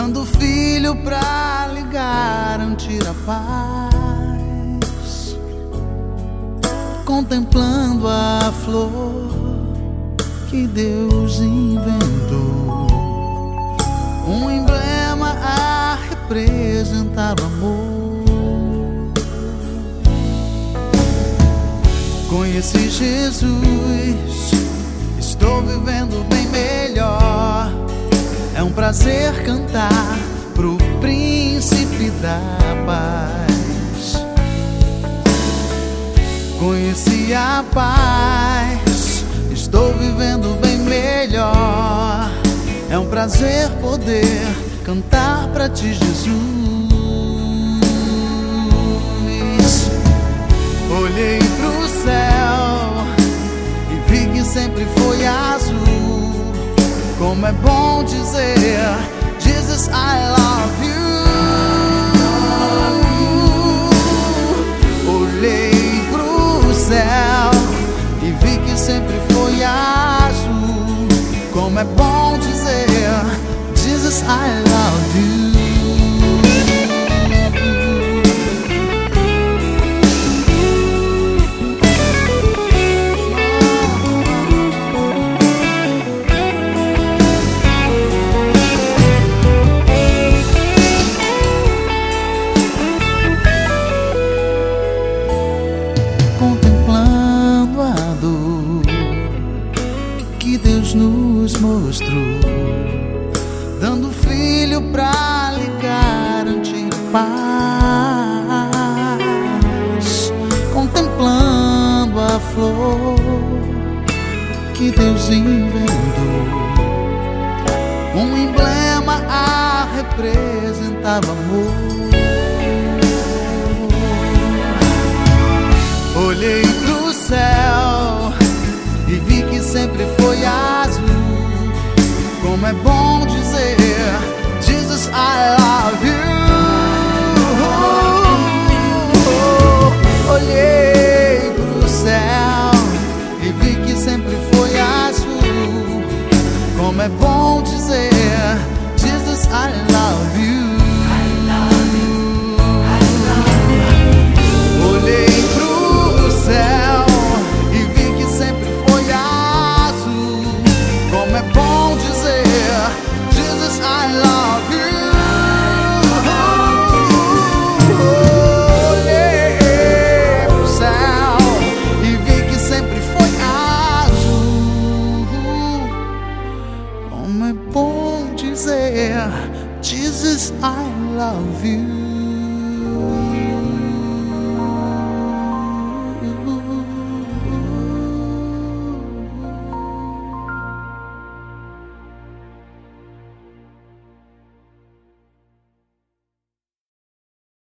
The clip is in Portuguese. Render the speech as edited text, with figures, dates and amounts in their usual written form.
dando filho pra lhe garantir a paz, contemplando a flor que Deus inventou, um emblema a representar o amor. Conheci Jesus, estou vivendo bem melhor. É um prazer cantar pro príncipe da paz. Conheci a paz, estou vivendo bem melhor. É um prazer poder cantar pra ti, Jesus. Olhei pro céu e vi que sempre foi azul. Como é bom dizer, Jesus, I love you. Olhei pro céu e vi que sempre foi azul. Como é bom dizer, Jesus, I love you. Contemplando a dor que Deus nos mostrou, dando filho pra lhe garantir paz, contemplando a flor que Deus inventou, um emblema a representar o amor. Olhei pro céu e vi que sempre foi azul. Como é bom dizer, Jesus, I love you. Olhei pro céu e vi que sempre foi azul. Como é bom dizer, Jesus, I love you. Olhei pro céu e vi que sempre foi azul. Como é bom dizer, Jesus, I love you.